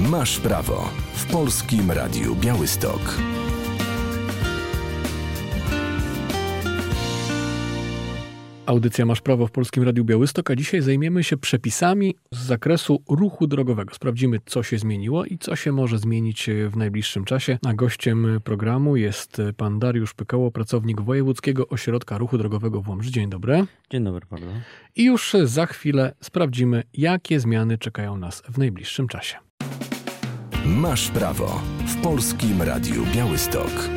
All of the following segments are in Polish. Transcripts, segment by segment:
Masz prawo w Polskim Radiu Białystok. Audycja Masz prawo w Polskim Radiu Białystok, a dzisiaj zajmiemy się przepisami z zakresu ruchu drogowego. Sprawdzimy, co się zmieniło i co się może zmienić w najbliższym czasie. A gościem programu jest pan Dariusz Pykoło, pracownik Wojewódzkiego Ośrodka Ruchu Drogowego w Łomży. Dzień dobry. Dzień dobry bardzo. I już za chwilę sprawdzimy, jakie zmiany czekają nas w najbliższym czasie. Masz prawo w Polskim Radiu Białystok.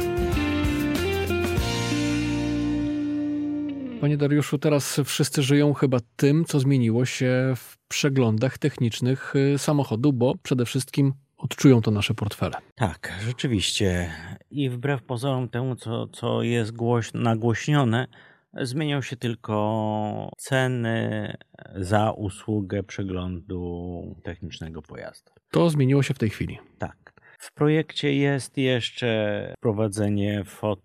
Panie Dariuszu, teraz wszyscy żyją chyba tym, co zmieniło się w przeglądach technicznych samochodu, bo przede wszystkim odczują to nasze portfele. Tak, rzeczywiście. I wbrew pozorom temu, co jest nagłośnione, zmienią się tylko ceny za usługę przeglądu technicznego pojazdu. To zmieniło się w tej chwili. Tak. W projekcie jest jeszcze wprowadzenie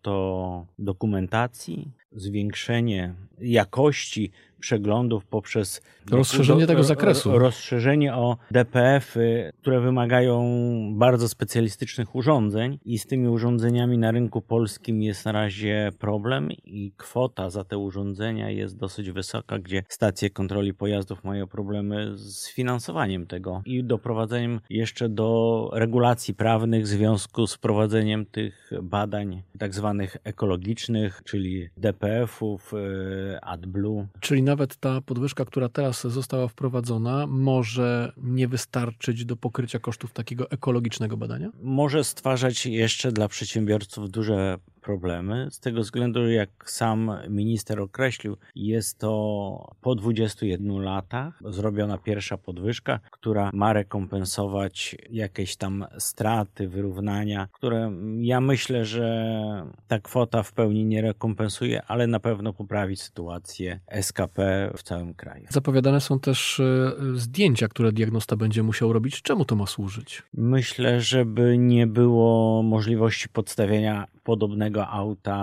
fotodokumentacji, zwiększenie jakości przeglądów poprzez rozszerzenie tego zakresu. Rozszerzenie o DPF-y, które wymagają bardzo specjalistycznych urządzeń i z tymi urządzeniami na rynku polskim jest na razie problem i kwota za te urządzenia jest dosyć wysoka, gdzie stacje kontroli pojazdów mają problemy z finansowaniem tego i doprowadzeniem jeszcze do regulacji prawnych w związku z wprowadzeniem tych badań tak zwanych ekologicznych, czyli DPF-ów, AdBlue. Czyli nawet ta podwyżka, która teraz została wprowadzona, może nie wystarczyć do pokrycia kosztów takiego ekologicznego badania? Może stwarzać jeszcze dla przedsiębiorców duże problemy. Z tego względu, jak sam minister określił, jest to po 21 latach zrobiona pierwsza podwyżka, która ma rekompensować jakieś tam straty, wyrównania, które ja myślę, że ta kwota w pełni nie rekompensuje, ale na pewno poprawi sytuację SKP w całym kraju. Zapowiadane są też zdjęcia, które diagnosta będzie musiał robić. Czemu to ma służyć? Myślę, żeby nie było możliwości podstawienia podobnego auta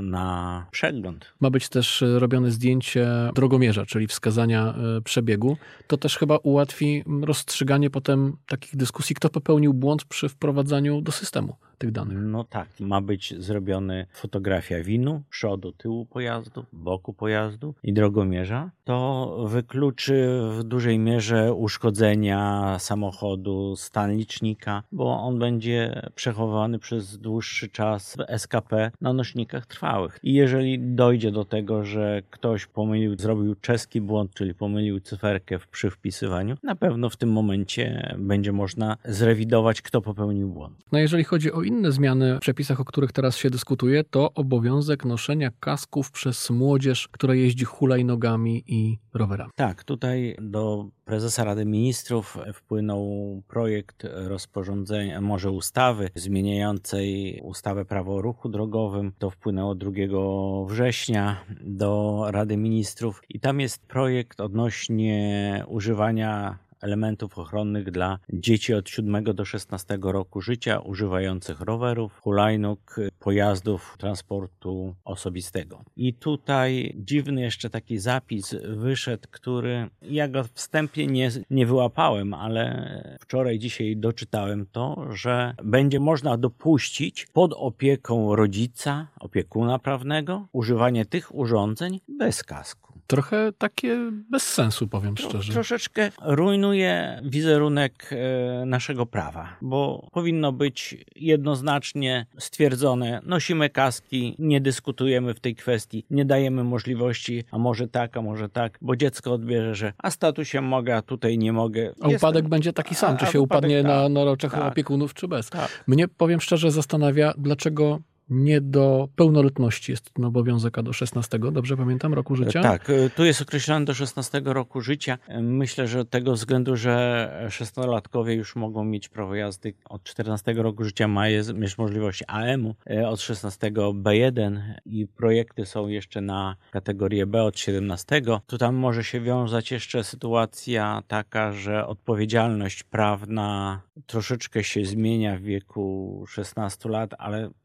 na przegląd. Ma być też robione zdjęcie drogomierza, czyli wskazania przebiegu. To też chyba ułatwi rozstrzyganie potem takich dyskusji, kto popełnił błąd przy wprowadzaniu do systemu tych danych. No tak, ma być zrobiona fotografia winu, przodu, tyłu pojazdu, boku pojazdu i drogomierza. To wykluczy w dużej mierze uszkodzenia samochodu, stan licznika, bo on będzie przechowany przez dłuższy czas w SKP na nośnikach trwałych. I jeżeli dojdzie do tego, że ktoś zrobił czeski błąd, czyli pomylił cyferkę przy wpisywaniu, na pewno w tym momencie będzie można zrewidować, kto popełnił błąd. No jeżeli chodzi o inne zmiany w przepisach, o których teraz się dyskutuje, to obowiązek noszenia kasków przez młodzież, która jeździ hulajnogami i rowerami. Tak, tutaj do prezesa Rady Ministrów wpłynął projekt rozporządzenia, może ustawy zmieniającej ustawę Prawo o ruchu drogowym. To wpłynęło 2 września do Rady Ministrów i tam jest projekt odnośnie używania elementów ochronnych dla dzieci od 7 do 16 roku życia używających rowerów, hulajnóg, pojazdów transportu osobistego. I tutaj dziwny jeszcze taki zapis wyszedł, który ja go wstępnie nie wyłapałem, ale wczoraj, dzisiaj doczytałem to, że będzie można dopuścić pod opieką rodzica, opiekuna prawnego, używanie tych urządzeń bez kasku. Trochę takie bez sensu, powiem szczerze. Troszeczkę rujnuje wizerunek naszego prawa, bo powinno być jednoznacznie stwierdzone, nosimy kaski, nie dyskutujemy w tej kwestii, nie dajemy możliwości, a może tak, bo dziecko odbierze, że a statusie mogę, a tutaj nie mogę. A upadek będzie taki sam, czy się upadnie na roczach opiekunów, czy bez. Tak. Mnie, powiem szczerze, zastanawia, dlaczego nie do pełnoletności jest ten obowiązek, a do 16, dobrze pamiętam, roku życia? Tak, tu jest określony do 16 roku życia. Myślę, że tego względu, że 16-latkowie już mogą mieć prawo jazdy od 14 roku życia, mieć możliwość AM-u, od 16 B1 i projekty są jeszcze na kategorię B od 17. To tam może się wiązać jeszcze sytuacja taka, że odpowiedzialność prawna troszeczkę się zmienia w wieku 16 lat, ale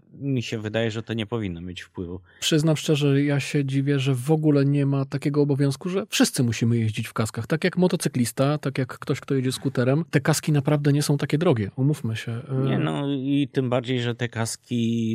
mi się wydaje, że to nie powinno mieć wpływu. Przyznam szczerze, ja się dziwię, że w ogóle nie ma takiego obowiązku, że wszyscy musimy jeździć w kaskach. Tak jak motocyklista, tak jak ktoś, kto jedzie skuterem. Te kaski naprawdę nie są takie drogie, umówmy się. Nie, no i tym bardziej, że te kaski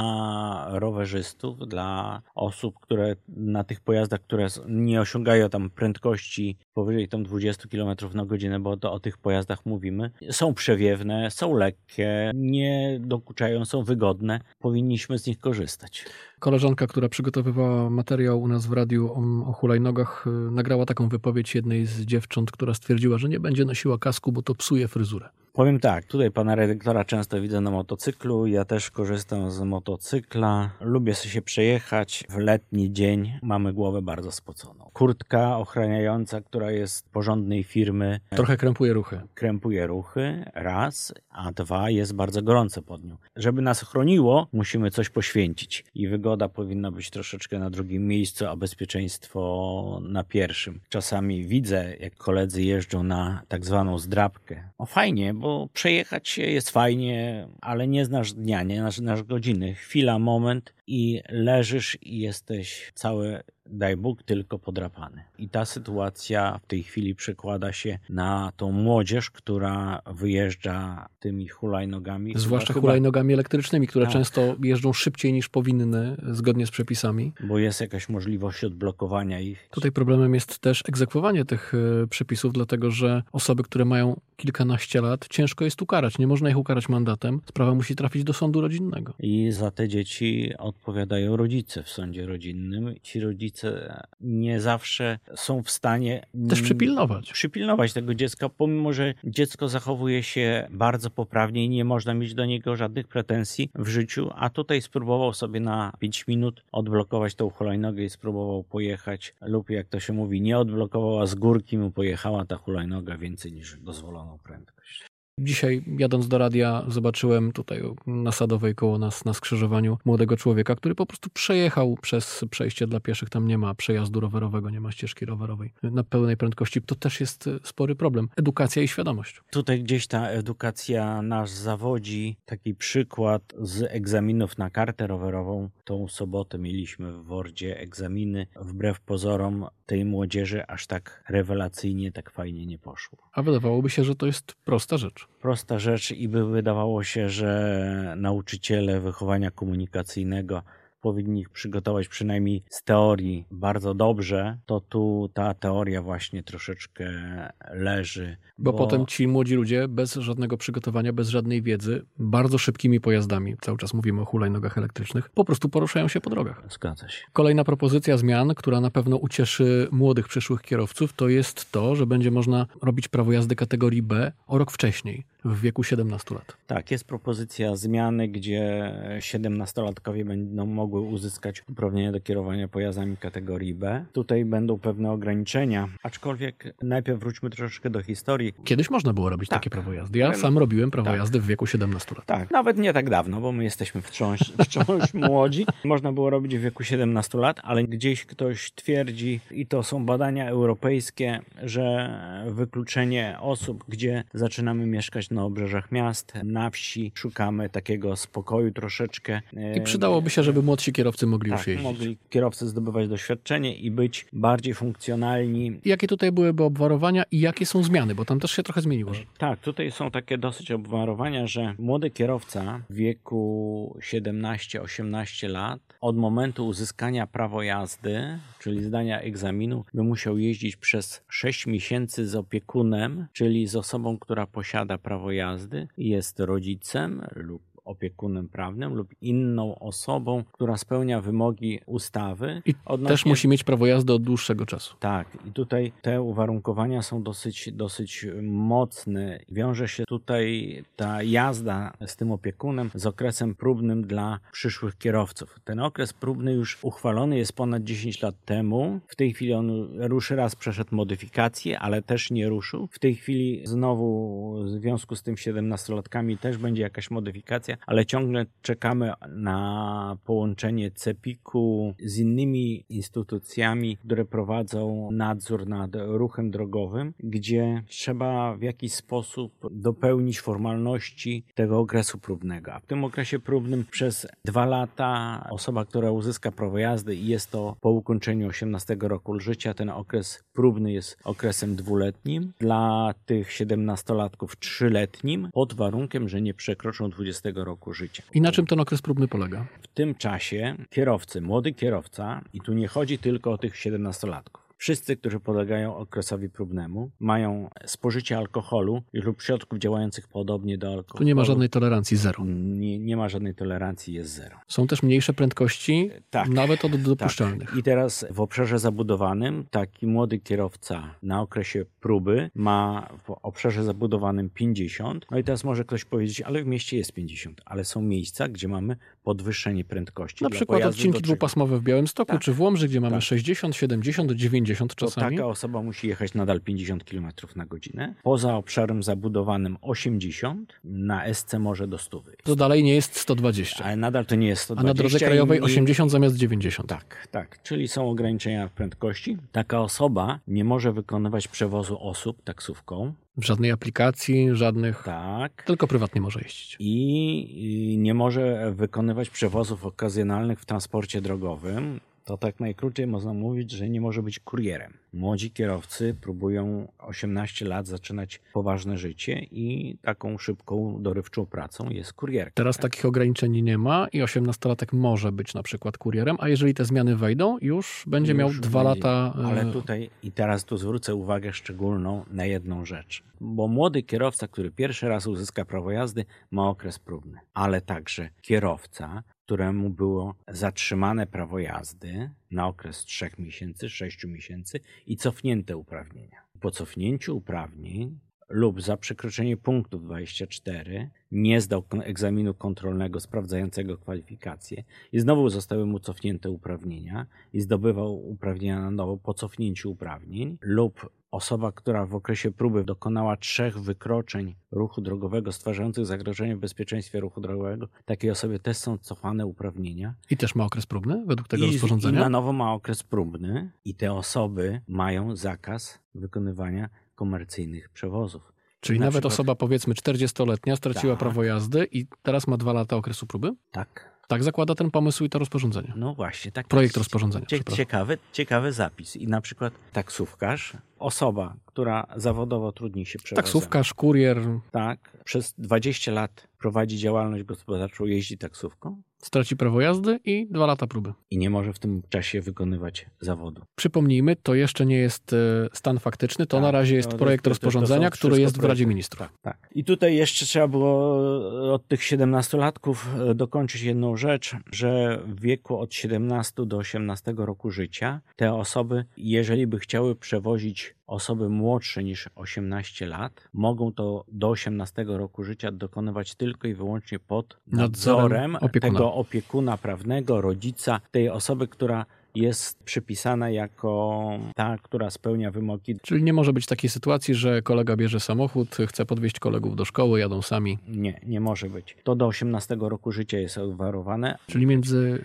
dla rowerzystów, dla osób, które na tych pojazdach, które nie osiągają tam prędkości powyżej tam 20 km na godzinę, bo to o tych pojazdach mówimy, są przewiewne, są lekkie, nie dokuczają, są wygodne. Powinniśmy z nich korzystać. Koleżanka, która przygotowywała materiał u nas w radiu o hulajnogach, nagrała taką wypowiedź jednej z dziewcząt, która stwierdziła, że nie będzie nosiła kasku, bo to psuje fryzurę. Powiem tak, tutaj pana redaktora często widzę na motocyklu, ja też korzystam z motocykla, lubię sobie się przejechać, w letni dzień mamy głowę bardzo spoconą. Kurtka ochraniająca, która jest porządnej firmy. Trochę krępuje ruchy. Krępuje ruchy, raz, a dwa, jest bardzo gorące pod nią. Żeby nas chroniło, musimy coś poświęcić i wygoda powinna być troszeczkę na drugim miejscu, a bezpieczeństwo na pierwszym. Czasami widzę, jak koledzy jeżdżą na tak zwaną zdrabkę. No fajnie, bo przejechać się jest fajnie, ale nie znasz dnia, nie znasz godziny. Chwila, moment i leżysz i jesteś cały, daj Bóg, tylko podrapany. I ta sytuacja w tej chwili przekłada się na tą młodzież, która wyjeżdża tymi hulajnogami. Zwłaszcza hulajnogami elektrycznymi, które często jeżdżą szybciej niż powinny, zgodnie z przepisami. Bo jest jakaś możliwość odblokowania ich. Tutaj problemem jest też egzekwowanie tych przepisów, dlatego że osoby, które mają kilkanaście lat, ciężko jest ukarać. Nie można ich ukarać mandatem. Sprawa musi trafić do sądu rodzinnego. I za te dzieci odpowiadają rodzice w sądzie rodzinnym. Ci rodzice nie zawsze są w stanie też przypilnować tego dziecka, pomimo że dziecko zachowuje się bardzo poprawnie i nie można mieć do niego żadnych pretensji w życiu, a tutaj spróbował sobie na 5 minut odblokować tą hulajnogę i spróbował pojechać, lub jak to się mówi, nie odblokował, a z górki mu pojechała ta hulajnoga więcej niż dozwoloną prędkość. Dzisiaj jadąc do radia zobaczyłem tutaj na Sadowej koło nas na skrzyżowaniu młodego człowieka, który po prostu przejechał przez przejście dla pieszych. Tam nie ma przejazdu rowerowego, nie ma ścieżki rowerowej na pełnej prędkości. To też jest spory problem. Edukacja i świadomość. Tutaj gdzieś ta edukacja nas zawodzi. Taki przykład z egzaminów na kartę rowerową. Tą sobotę mieliśmy w Wordzie egzaminy. Wbrew pozorom tej młodzieży aż tak rewelacyjnie, tak fajnie nie poszło. A wydawałoby się, że to jest prosta rzecz. Prosta rzecz i by wydawało się, że nauczyciele wychowania komunikacyjnego powinni ich przygotować przynajmniej z teorii bardzo dobrze, to tu ta teoria właśnie troszeczkę leży. Bo potem ci młodzi ludzie bez żadnego przygotowania, bez żadnej wiedzy, bardzo szybkimi pojazdami, cały czas mówimy o hulajnogach elektrycznych, po prostu poruszają się po drogach. Zgadza się. Kolejna propozycja zmian, która na pewno ucieszy młodych przyszłych kierowców, to jest to, że będzie można robić prawo jazdy kategorii B o rok wcześniej, w wieku 17 lat. Tak, jest propozycja zmiany, gdzie 17-latkowie będą mogły uzyskać uprawnienie do kierowania pojazdami kategorii B. Tutaj będą pewne ograniczenia, aczkolwiek najpierw wróćmy troszeczkę do historii. Kiedyś można było robić takie prawo jazdy. Ja sam robiłem prawo jazdy w wieku 17 lat. Tak, nawet nie tak dawno, bo my jesteśmy wciąż młodzi. Można było robić w wieku 17 lat, ale gdzieś ktoś twierdzi, i to są badania europejskie, że wykluczenie osób, gdzie zaczynamy mieszkać na obrzeżach miast, na wsi, szukamy takiego spokoju troszeczkę. I przydałoby się, żeby młodsi kierowcy mogli już jeździć. Mogli kierowcy zdobywać doświadczenie i być bardziej funkcjonalni. Jakie tutaj byłyby obwarowania i jakie są zmiany, bo tam też się trochę zmieniło. Tak, tutaj są takie dosyć obwarowania, że młody kierowca w wieku 17-18 lat od momentu uzyskania prawa jazdy, czyli zdania egzaminu, by musiał jeździć przez 6 miesięcy z opiekunem, czyli z osobą, która posiada prawo jazdy, jest rodzicem lub opiekunem prawnym lub inną osobą, która spełnia wymogi ustawy. I też musi mieć prawo jazdy od dłuższego czasu. Tak. I tutaj te uwarunkowania są dosyć mocne. Wiąże się tutaj ta jazda z tym opiekunem z okresem próbnym dla przyszłych kierowców. Ten okres próbny już uchwalony jest ponad 10 lat temu. W tej chwili on raz przeszedł modyfikację, ale też nie ruszył. W tej chwili znowu w związku z tym 17-latkami też będzie jakaś modyfikacja, sytuacja, ale ciągle czekamy na połączenie CEPiK-u z innymi instytucjami, które prowadzą nadzór nad ruchem drogowym, gdzie trzeba w jakiś sposób dopełnić formalności tego okresu próbnego. A w tym okresie próbnym przez 2 lata osoba, która uzyska prawo jazdy i jest to po ukończeniu 18 roku życia, ten okres próbny jest okresem 2-letnim. Dla tych 17-latków 3-letnim, pod warunkiem, że nie przekroczą 20 roku życia. I na czym ten okres próbny polega? W tym czasie kierowcy, młody kierowca, i tu nie chodzi tylko o tych 17-latków. Wszyscy, którzy podlegają okresowi próbnemu, mają spożycie alkoholu lub środków działających podobnie do alkoholu. Tu nie ma żadnej tolerancji, zero. Nie ma żadnej tolerancji, jest zero. Są też mniejsze prędkości, Tak, nawet od dopuszczalnych. Tak. I teraz w obszarze zabudowanym taki młody kierowca na okresie próby ma w obszarze zabudowanym 50. No i teraz może ktoś powiedzieć, ale w mieście jest 50. Ale są miejsca, gdzie mamy podwyższenie prędkości. Na przykład odcinki dwupasmowe w Białymstoku, tak, czy w Łomży, gdzie mamy 60, 70, 90 czasami. To taka osoba musi jechać nadal 50 km na godzinę. Poza obszarem zabudowanym 80, na SC może do 100 wyjść. To dalej nie jest 120. Ale nadal to nie jest 120. A na drodze krajowej 80 zamiast 90. Tak. Czyli są ograniczenia prędkości. Taka osoba nie może wykonywać przewozu osób taksówką. W żadnej aplikacji, żadnych. Tak. Tylko prywatnie może jeździć. I nie może wykonywać przewozów okazjonalnych w transporcie drogowym. To tak najkrócej można mówić, że nie może być kurierem. Młodzi kierowcy próbują 18 lat zaczynać poważne życie i taką szybką, dorywczą pracą jest kurierka. Teraz takich ograniczeń nie ma i 18-latek może być na przykład kurierem, a jeżeli te zmiany wejdą, już będzie miał 2 lata. Ale tutaj i teraz tu zwrócę uwagę szczególną na jedną rzecz. Bo młody kierowca, który pierwszy raz uzyska prawo jazdy, ma okres próbny. Ale także kierowca, któremu było zatrzymane prawo jazdy na okres 3 miesięcy, 6 miesięcy i cofnięte uprawnienia. Po cofnięciu uprawnień lub za przekroczenie punktu 24 nie zdał egzaminu kontrolnego sprawdzającego kwalifikacje i znowu zostały mu cofnięte uprawnienia i zdobywał uprawnienia na nowo po cofnięciu uprawnień, lub osoba, która w okresie próby dokonała 3 wykroczeń ruchu drogowego stwarzających zagrożenie w bezpieczeństwie ruchu drogowego, takiej osobie też są cofane uprawnienia. I też ma okres próbny według tego rozporządzenia? I na nowo ma okres próbny i te osoby mają zakaz wykonywania komercyjnych przewozów. Czyli na nawet przykład osoba powiedzmy 40-letnia straciła prawo jazdy i teraz ma 2 lata okresu próby? Tak. Tak zakłada ten pomysł i to rozporządzenie. No właśnie. Tak. Projekt rozporządzenia. Ciekawy zapis. I na przykład taksówkarz, osoba, która zawodowo trudni się przewozem. Taksówkarz, kurier. Tak. Przez 20 lat prowadzi działalność gospodarczą, jeździ taksówką. Straci prawo jazdy i 2 lata próby. I nie może w tym czasie wykonywać zawodu. Przypomnijmy, to jeszcze nie jest stan faktyczny, to na razie jest projekt rozporządzenia, który jest w Radzie Ministrów. Tak. I tutaj jeszcze trzeba było od tych 17-latków dokończyć jedną rzecz, że w wieku od 17 do 18 roku życia te osoby, jeżeli by chciały przewozić osoby młodsze niż 18 lat, mogą to do 18 roku życia dokonywać tylko i wyłącznie pod nadzorem tego opiekuna prawnego, rodzica tej osoby, która jest przypisana jako ta, która spełnia wymogi. Czyli nie może być takiej sytuacji, że kolega bierze samochód, chce podwieźć kolegów do szkoły, jadą sami. Nie może być. To do 18 roku życia jest obwarowane. Czyli między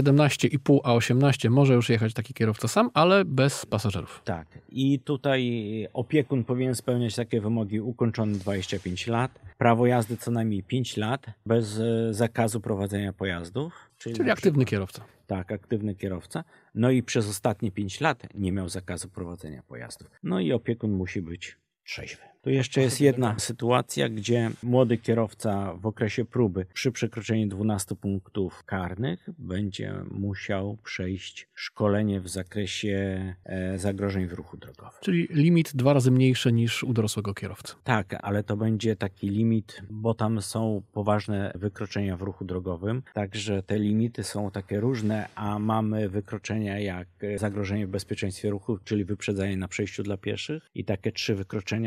17,5 a 18 może już jechać taki kierowca sam, ale bez pasażerów. Tak. I tutaj opiekun powinien spełniać takie wymogi: ukończony 25 lat, prawo jazdy co najmniej 5 lat, bez zakazu prowadzenia pojazdów. Czyli aktywny kierowca. Tak, aktywny kierowca. No i przez ostatnie 5 lat nie miał zakazu prowadzenia pojazdów. No i opiekun musi być trzeźwy. Tu jeszcze jest jedna sytuacja, gdzie młody kierowca w okresie próby przy przekroczeniu 12 punktów karnych będzie musiał przejść szkolenie w zakresie zagrożeń w ruchu drogowym. Czyli limit 2 razy mniejszy niż u dorosłego kierowcy. Tak, ale to będzie taki limit, bo tam są poważne wykroczenia w ruchu drogowym, także te limity są takie różne, a mamy wykroczenia jak zagrożenie w bezpieczeństwie ruchu, czyli wyprzedzanie na przejściu dla pieszych, i takie 3 wykroczenia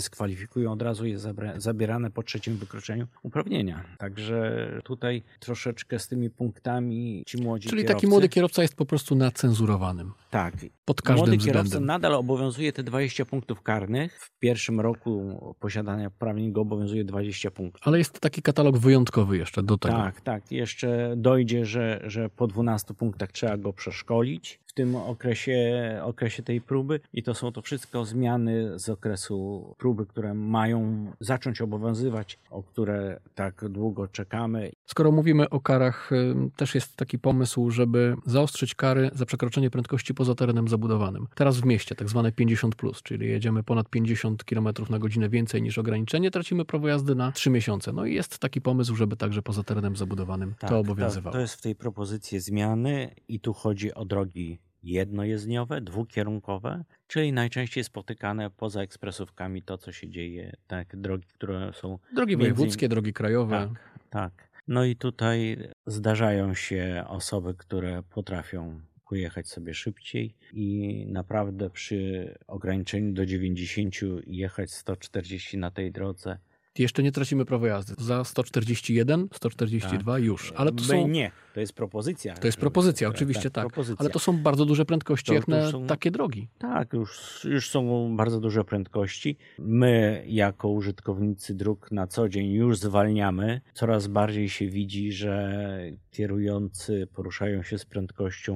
dyskwalifikują, od razu jest zabierane po 3. wykroczeniu uprawnienia. Także tutaj troszeczkę z tymi punktami ci młodzi Czyli kierowcy... taki młody kierowca jest po prostu nacenzurowanym. Tak. Pod każdym Młody względem. kierowca nadal obowiązuje te 20 punktów karnych. W pierwszym roku posiadania uprawnień go obowiązuje 20 punktów. Ale jest taki katalog wyjątkowy jeszcze do tego. Tak. Jeszcze dojdzie, że po 12 punktach trzeba go przeszkolić w tym okresie tej próby i to są to wszystko zmiany z okresu próby, które mają zacząć obowiązywać, o które tak długo czekamy. Skoro mówimy o karach, też jest taki pomysł, żeby zaostrzyć kary za przekroczenie prędkości poza terenem zabudowanym. Teraz w mieście, tak zwane 50+, czyli jedziemy ponad 50 km na godzinę więcej niż ograniczenie, tracimy prawo jazdy na 3 miesiące. No i jest taki pomysł, żeby także poza terenem zabudowanym to obowiązywało. To jest w tej propozycji zmiany i tu chodzi o drogi jednojezdniowe, dwukierunkowe, czyli najczęściej spotykane poza ekspresówkami to, co się dzieje, tak, drogi, które są... Drogi wojewódzkie, drogi krajowe. Tak. No i tutaj zdarzają się osoby, które potrafią pojechać sobie szybciej i naprawdę przy ograniczeniu do 90 jechać 140 na tej drodze. Jeszcze nie tracimy prawa jazdy. Za 141, 142 już. Ale to są... Nie, to jest propozycja. To jest propozycja, oczywiście tak. Propozycja. Ale to są bardzo duże prędkości jak na takie drogi. Tak, już są bardzo duże prędkości. My jako użytkownicy dróg na co dzień już zwalniamy. Coraz bardziej się widzi, że kierujący poruszają się z prędkością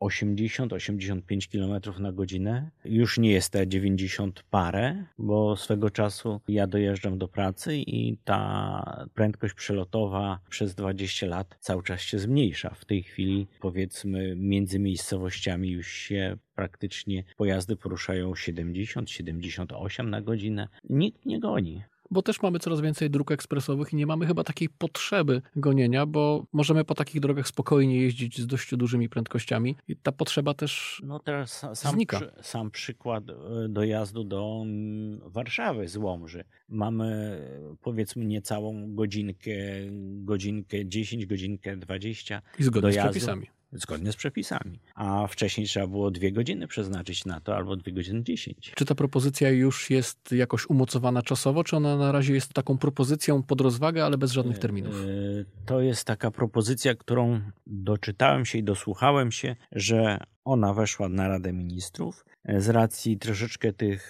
80-85 km na godzinę. Już nie jest te 90 parę, bo swego czasu ja dojeżdżam do pracy i ta prędkość przelotowa przez 20 lat cały czas się zmniejsza. W tej chwili powiedzmy między miejscowościami już się praktycznie pojazdy poruszają 70-78 na godzinę. Nikt nie goni. Bo też mamy coraz więcej dróg ekspresowych i nie mamy chyba takiej potrzeby gonienia, bo możemy po takich drogach spokojnie jeździć z dość dużymi prędkościami i ta potrzeba też teraz znika. Sam przykład dojazdu do Warszawy z Łomży. Mamy powiedzmy niecałą godzinkę 10, godzinkę 20 I zgodnie dojazdu. z przepisami. Zgodnie z przepisami. A wcześniej trzeba było 2 godziny przeznaczyć na to, albo 2 godziny 10. Czy ta propozycja już jest jakoś umocowana czasowo, czy ona na razie jest taką propozycją pod rozwagę, ale bez żadnych terminów? To jest taka propozycja, którą doczytałem się i dosłuchałem się, że ona weszła na Radę Ministrów. Z racji troszeczkę tych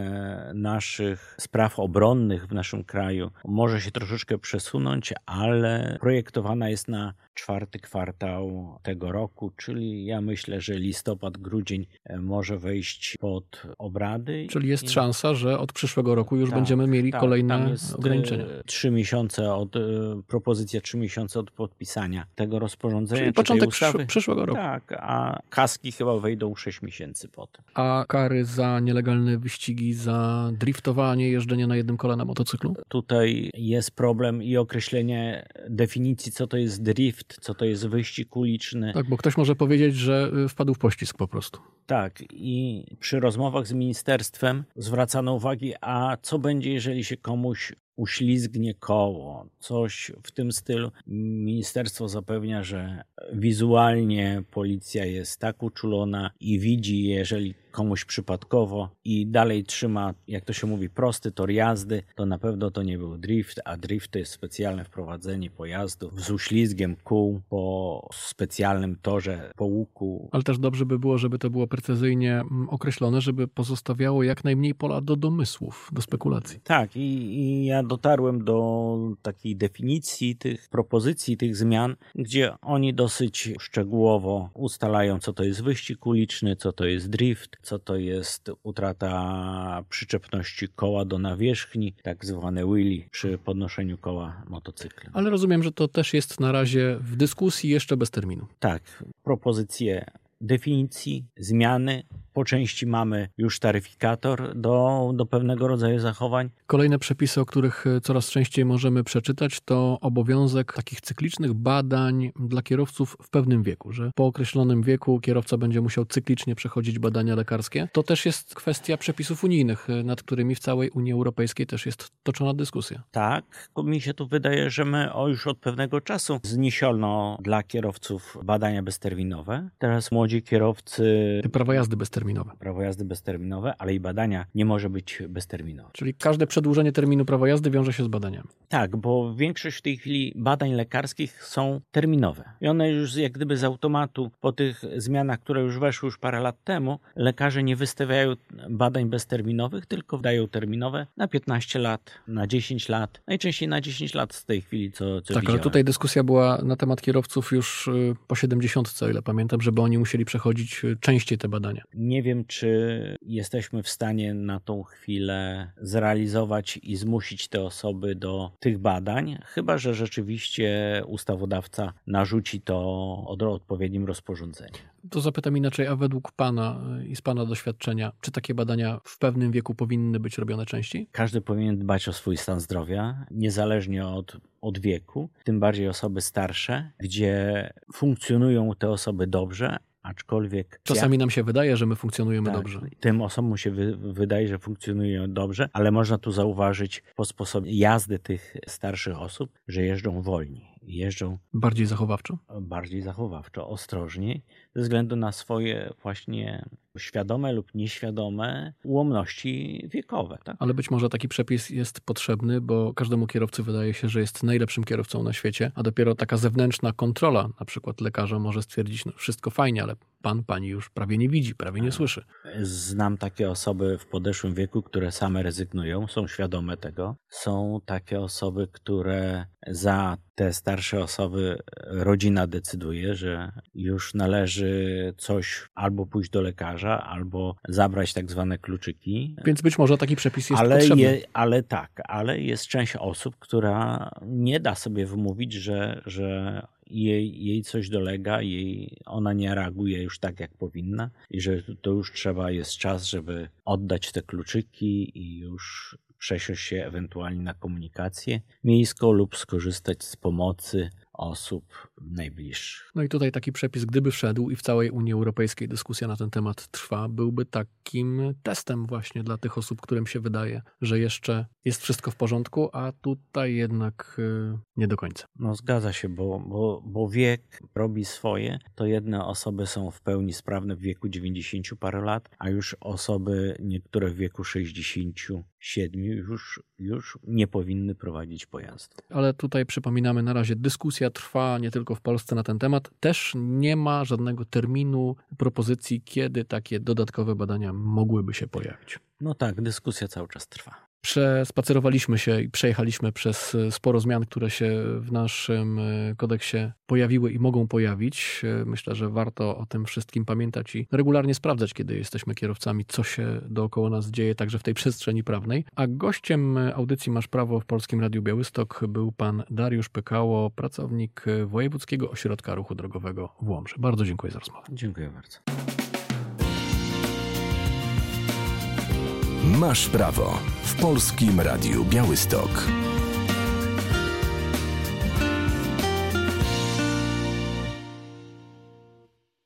naszych spraw obronnych w naszym kraju może się troszeczkę przesunąć, ale projektowana jest na 4. kwartał tego roku, czyli ja myślę, że listopad, grudzień może wejść pod obrady. Czyli jest szansa, że od przyszłego roku już będziemy mieli kolejne ograniczenia. 3 miesiące propozycja 3 miesiące od podpisania tego rozporządzenia. Czyli początek przyszłego roku. Tak, a kaski chyba wejdą 6 miesięcy potem. A kary za nielegalne wyścigi, za driftowanie, jeżdżenie na jednym kole na motocyklu? Tutaj jest problem i określenie definicji, co to jest drift, co to jest wyścig uliczny. Tak, bo ktoś może powiedzieć, że wpadł w pościg po prostu. Tak, i przy rozmowach z ministerstwem zwracano uwagę, a co będzie, jeżeli się komuś uślizgnie koło, coś w tym stylu. Ministerstwo zapewnia, że wizualnie policja jest tak uczulona i widzi, jeżeli komuś przypadkowo i dalej trzyma, jak to się mówi, prosty tor jazdy, to na pewno to nie był drift, a drift to jest specjalne wprowadzenie pojazdów z uślizgiem kół po specjalnym torze, po łuku. Ale też dobrze by było, żeby to było precyzyjnie określone, żeby pozostawiało jak najmniej pola do domysłów, do spekulacji. Tak, i ja dotarłem do takiej definicji tych propozycji, tych zmian, gdzie oni dosyć szczegółowo ustalają, co to jest wyścig uliczny, co to jest drift, co to jest utrata przyczepności koła do nawierzchni, tak zwane wheelie przy podnoszeniu koła motocyklem. Ale rozumiem, że to też jest na razie w dyskusji jeszcze bez terminu. Tak, propozycje definicji, zmiany. Po części mamy już taryfikator do pewnego rodzaju zachowań. Kolejne przepisy, o których coraz częściej możemy przeczytać, to obowiązek takich cyklicznych badań dla kierowców w pewnym wieku, że po określonym wieku kierowca będzie musiał cyklicznie przechodzić badania lekarskie. To też jest kwestia przepisów unijnych, nad którymi w całej Unii Europejskiej też jest toczona dyskusja. Tak, mi się tu wydaje, że my już od pewnego czasu zniesiono dla kierowców badania bezterminowe. Teraz młodzi kierowcy... Prawo jazdy bezterminowe. bezterminowe. Prawo jazdy bezterminowe, ale i badania nie może być bezterminowe. Czyli każde przedłużenie terminu prawa jazdy wiąże się z badaniami. Tak, bo większość w tej chwili badań lekarskich są terminowe. I one już jak gdyby z automatu po tych zmianach, które już weszły już parę lat temu, lekarze nie wystawiają badań bezterminowych, tylko dają terminowe na 15 lat, na 10 lat, najczęściej na 10 lat z tej chwili, co Tak, widziałem. ale tutaj dyskusja była na temat kierowców już po 70, o ile pamiętam, żeby oni musieli przechodzić częściej te badania. Nie wiem, czy jesteśmy w stanie na tą chwilę zrealizować i zmusić te osoby do tych badań, chyba że rzeczywiście ustawodawca narzuci to odpowiednim rozporządzeniem. To zapytam inaczej, a według Pana i z Pana doświadczenia, czy takie badania w pewnym wieku powinny być robione częściej? Każdy powinien dbać o swój stan zdrowia, niezależnie od wieku, tym bardziej osoby starsze, gdzie funkcjonują te osoby dobrze, aczkolwiek... Czasami nam się wydaje, że my funkcjonujemy dobrze. Tym osobom się wydaje, że funkcjonują dobrze, ale można tu zauważyć po sposobie jazdy tych starszych osób, że jeżdżą wolniej. Jeżdżą bardziej zachowawczo, ostrożniej, ze względu na swoje właśnie świadome lub nieświadome ułomności wiekowe. Tak? Ale być może taki przepis jest potrzebny, bo każdemu kierowcy wydaje się, że jest najlepszym kierowcą na świecie, a dopiero taka zewnętrzna kontrola, na przykład lekarza, może stwierdzić, no wszystko fajnie, ale pani już prawie nie widzi, prawie nie słyszy. Znam takie osoby w podeszłym wieku, które same rezygnują, są świadome tego. Są takie osoby, które za te starsze osoby rodzina decyduje, że już należy coś albo pójść do lekarza, albo zabrać tak zwane kluczyki. Więc być może taki przepis jest potrzebny. Ale jest część osób, która nie da sobie wymówić, że jej coś dolega, ona nie reaguje już tak, jak powinna i że to już jest czas, żeby oddać te kluczyki i już przesiąść się ewentualnie na komunikację miejską lub skorzystać z pomocy osób najbliższych. No i tutaj taki przepis, gdyby wszedł i w całej Unii Europejskiej dyskusja na ten temat trwa, byłby takim testem właśnie dla tych osób, którym się wydaje, że jeszcze jest wszystko w porządku, a tutaj jednak nie do końca. No zgadza się, bo wiek robi swoje. To jedne osoby są w pełni sprawne w wieku 90 parę lat, a już osoby niektóre w wieku 67 już nie powinny prowadzić pojazdu. Ale tutaj przypominamy, na razie dyskusja trwa nie tylko w Polsce na ten temat. Też nie ma żadnego terminu, propozycji, kiedy takie dodatkowe badania mogłyby się pojawić. No tak, dyskusja cały czas trwa. Przespacerowaliśmy się i przejechaliśmy przez sporo zmian, które się w naszym kodeksie pojawiły i mogą pojawić. Myślę, że warto o tym wszystkim pamiętać i regularnie sprawdzać, kiedy jesteśmy kierowcami, co się dookoła nas dzieje, także w tej przestrzeni prawnej. A gościem audycji Masz Prawo w Polskim Radiu Białystok był pan Dariusz Pykało, pracownik Wojewódzkiego Ośrodka Ruchu Drogowego w Łomży. Bardzo dziękuję za rozmowę. Dziękuję bardzo. Masz prawo w Polskim Radiu Białystok.